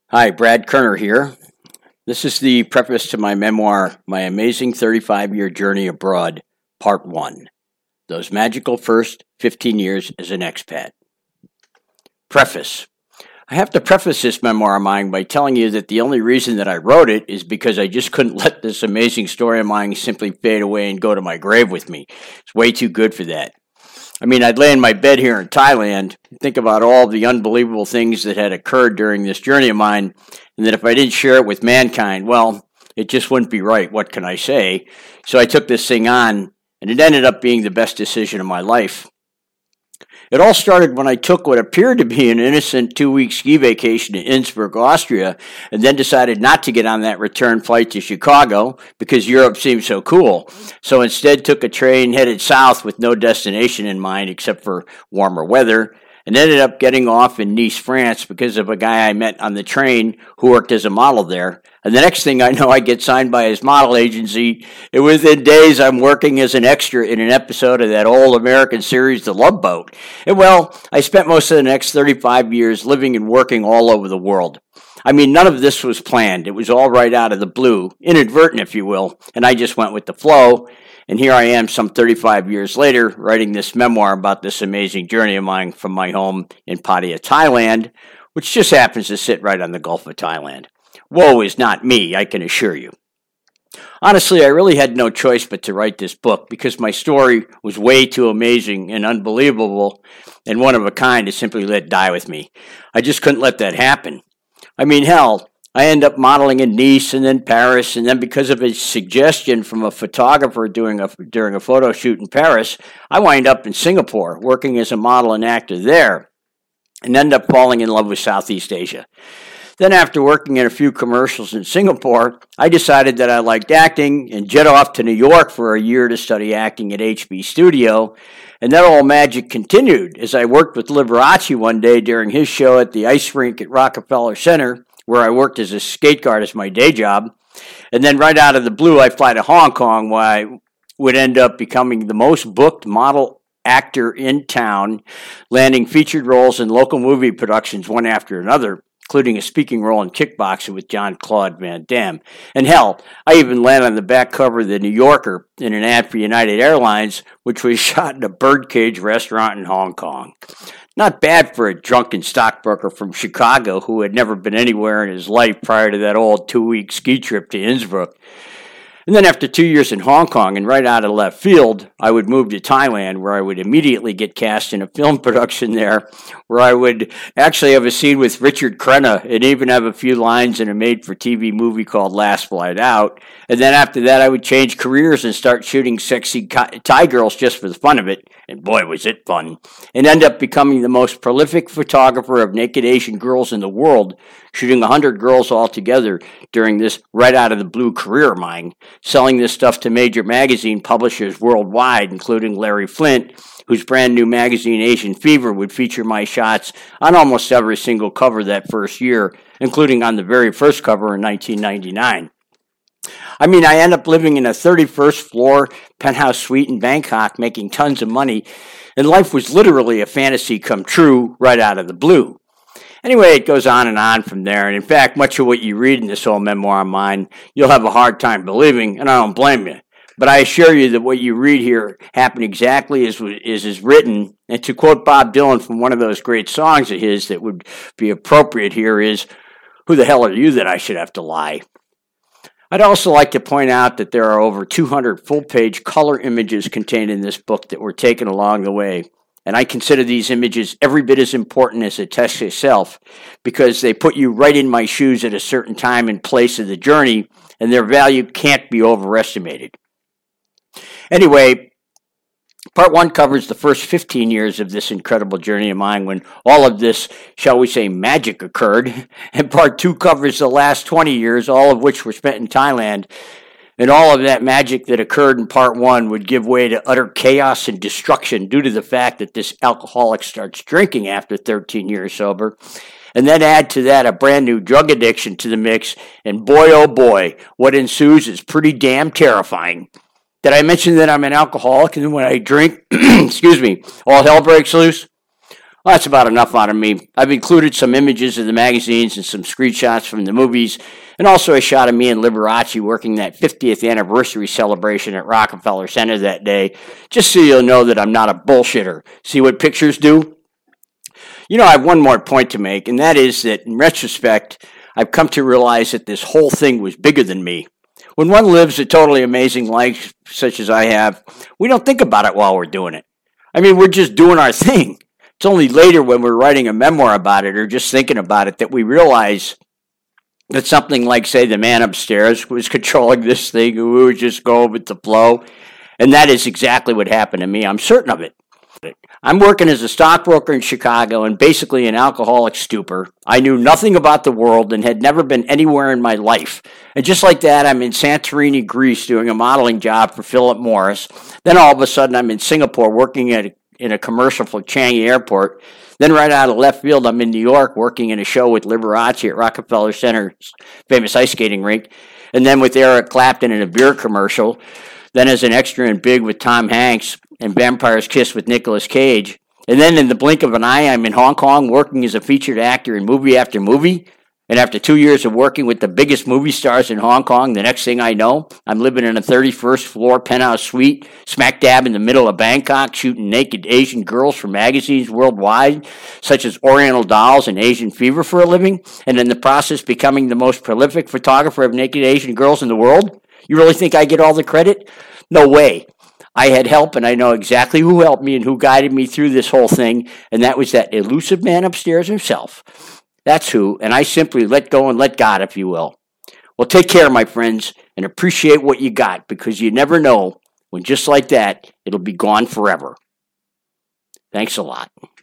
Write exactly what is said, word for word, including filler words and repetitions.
Hi, Brad Kerner here. This is the preface to my memoir, My Amazing thirty-five-Year Journey Abroad, Part one. Those magical first fifteen years as an expat. Preface. I have to preface this memoir of mine by telling you that the only reason that I wrote it is because I just couldn't let this amazing story of mine simply fade away and go to my grave with me. It's way too good for that. I mean, I'd lay in my bed here in Thailand, think about all the unbelievable things that had occurred during this journey of mine, and that if I didn't share it with mankind, well, it just wouldn't be right. What can I say? So I took this thing on, and it ended up being the best decision of my life. It all started when I took what appeared to be an innocent two-week ski vacation to Innsbruck, Austria, and then decided not to get on that return flight to Chicago because Europe seemed so cool. So instead took a train headed south with no destination in mind except for warmer weather, and ended up getting off in Nice, France because of a guy I met on the train who worked as a model there. And the next thing I know, I get signed by his model agency, and within days I'm working as an extra in an episode of that old American series, The Love Boat. And well, I spent most of the next thirty-five years living and working all over the world. I mean, none of this was planned. It was all right out of the blue, inadvertent, if you will, and I just went with the flow. And here I am some thirty-five years later writing this memoir about this amazing journey of mine from my home in Pattaya, Thailand, which just happens to sit right on the Gulf of Thailand. Woe is not me, I can assure you. Honestly, I really had no choice but to write this book because my story was way too amazing and unbelievable and one of a kind to simply let die with me. I just couldn't let that happen. I mean, hell, I ended up modeling in Nice and then Paris, and then because of a suggestion from a photographer doing a, during a photo shoot in Paris, I wind up in Singapore working as a model and actor there and ended up falling in love with Southeast Asia. Then after working in a few commercials in Singapore, I decided that I liked acting and jet off to New York for a year to study acting at H B Studio. And that old magic continued as I worked with Liberace one day during his show at the ice rink at Rockefeller Center, where I worked as a skate guard as my day job. And then right out of the blue, I fly to Hong Kong, where I would end up becoming the most booked model actor in town, landing featured roles in local movie productions one after another, including a speaking role in Kickboxing with Jean-Claude Van Damme. And hell, I even landed on the back cover of the New Yorker in an ad for United Airlines, which was shot in a birdcage restaurant in Hong Kong. Not bad for a drunken stockbroker from Chicago who had never been anywhere in his life prior to that old two-week ski trip to Innsbruck. And then after two years in Hong Kong and right out of left field, I would move to Thailand, where I would immediately get cast in a film production there, where I would actually have a scene with Richard Crenna and even have a few lines in a made-for-T V movie called Last Flight Out. And then after that, I would change careers and start shooting sexy Thai girls just for the fun of it. And boy, was it fun. And end up becoming the most prolific photographer of naked Asian girls in the world, shooting one hundred girls altogether during this right-out-of-the-blue career of mine, selling this stuff to major magazine publishers worldwide, including Larry Flynt, whose brand new magazine Asian Fever would feature my shots on almost every single cover that first year, including on the very first cover in nineteen ninety-nine. I mean, I end up living in a thirty-first floor penthouse suite in Bangkok, making tons of money, and life was literally a fantasy come true right out of the blue. Anyway, it goes on and on from there, and in fact, much of what you read in this old memoir of mine, you'll have a hard time believing, and I don't blame you. But I assure you that what you read here happened exactly as is is written, and to quote Bob Dylan from one of those great songs of his that would be appropriate here is, "Who the hell are you that I should have to lie?" I'd also like to point out that there are over two hundred full-page color images contained in this book that were taken along the way. And I consider these images every bit as important as the text itself because they put you right in my shoes at a certain time and place of the journey, and their value can't be overestimated. Anyway, part one covers the first fifteen years of this incredible journey of mine when all of this, shall we say, magic occurred, and part two covers the last twenty years, all of which were spent in Thailand. And all of that magic that occurred in part one would give way to utter chaos and destruction due to the fact that this alcoholic starts drinking after thirteen years sober. And then add to that a brand new drug addiction to the mix, and boy oh boy, what ensues is pretty damn terrifying. Did I mention that I'm an alcoholic and when I drink, excuse me, all hell breaks loose? Well, that's about enough out of me. I've included some images of the magazines and some screenshots from the movies, and also a shot of me and Liberace working that fiftieth anniversary celebration at Rockefeller Center that day, just so you'll know that I'm not a bullshitter. See what pictures do? You know, I have one more point to make, and that is that in retrospect, I've come to realize that this whole thing was bigger than me. When one lives a totally amazing life such as I have, we don't think about it while we're doing it. I mean, we're just doing our thing. It's only later when we're writing a memoir about it or just thinking about it that we realize that something like, say, the man upstairs was controlling this thing and we were just going with the flow. And that is exactly what happened to me. I'm certain of it. I'm working as a stockbroker in Chicago and basically an alcoholic stupor. I knew nothing about the world and had never been anywhere in my life. And just like that, I'm in Santorini, Greece, doing a modeling job for Philip Morris. Then all of a sudden, I'm in Singapore working at a, in a commercial for Changi Airport. Then right out of left field, I'm in New York working in a show with Liberace at Rockefeller Center's famous ice skating rink. And then with Eric Clapton in a beer commercial. Then as an extra in Big with Tom Hanks and Vampire's Kiss with Nicolas Cage. And then in the blink of an eye, I'm in Hong Kong working as a featured actor in movie after movie. And after two years of working with the biggest movie stars in Hong Kong, the next thing I know, I'm living in a thirty-first floor penthouse suite, smack dab in the middle of Bangkok, shooting naked Asian girls for magazines worldwide, such as Oriental Dolls and Asian Fever for a living, and in the process becoming the most prolific photographer of naked Asian girls in the world? You really think I get all the credit? No way. I had help, and I know exactly who helped me and who guided me through this whole thing, and that was that elusive man upstairs himself. That's who, and I simply let go and let God, if you will. Well, take care, my friends, and appreciate what you got, because you never know when just like that, it'll be gone forever. Thanks a lot.